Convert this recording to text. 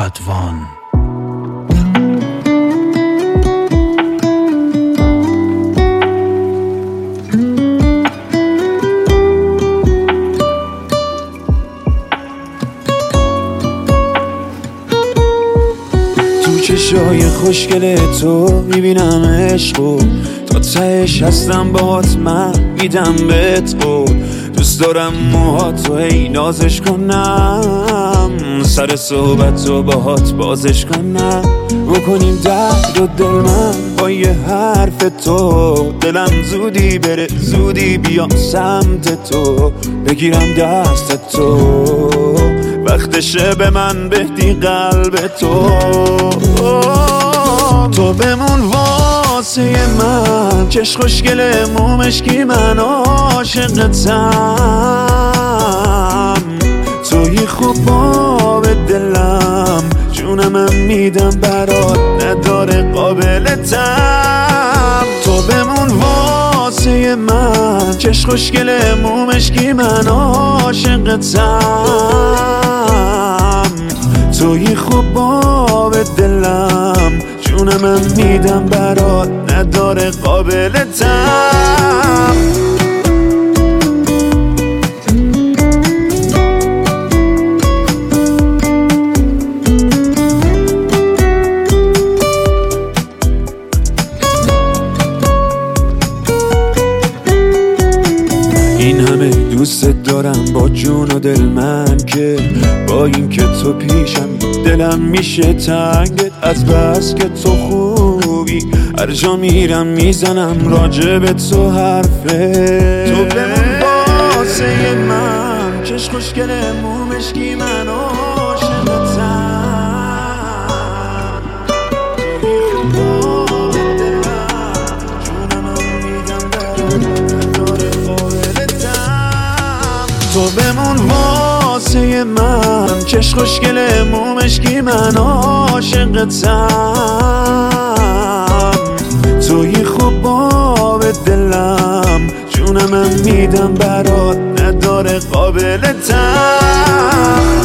رادوان. تو چشای خوشگل تو میبینم عشقو، تا تهش هستم باهات من میدم بهت قول. دوست دارم موهاتو ای نازش کنم، سر صحبتو باهات بازش کنم، بکنیم درد و دل من با یه حرف تو. دلم زودی بره زودی بیام سمت تو، بگیرم دست تو، وقتشه به من بهدی قلب تو. تو بمون واسه من، چش خوشگل مومشکی من عاشقتم. توی خوبا به دلم، جونم میدم برات نداره قابلتم. تو بمون واسه من، چش خوشگل مومشکی من عاشقتم. توی خوبا به دلم، جونم میدم برات نداره قابلتم. این همه دوست دارم با جون و دل من، که با این که تو پیشم دلم میشه تنگت. از بس که تو خوبی هر جا میرم میزنم راجع به تو حرفه. تو بمون واسه من، چش خوشگل مومشکی من عاشقتم. تو بمون واسه من، چش خوشگل مومشکی من عاشقتم. توی خوبا به دلم، جونم میدم برات نداره قابلتم.